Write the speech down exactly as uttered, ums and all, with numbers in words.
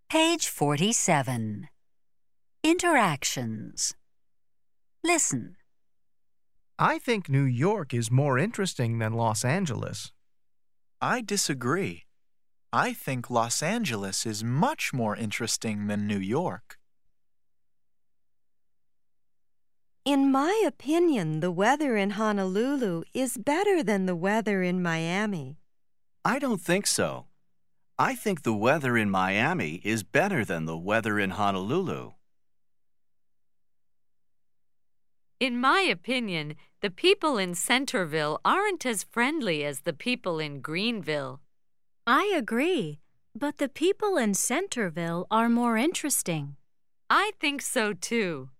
Page forty-seven. Interactions. Listen. I think New York is more interesting than Los Angeles. I disagree. I think Los Angeles is much more interesting than New York. In my opinion, the weather in Honolulu is better than the weather in Miami. I don't think so. I think the weather in Miami is better than the weather in Honolulu. In my opinion, the people in Centerville aren't as friendly as the people in Greenville. I agree, but the people in Centerville are more interesting. I think so too.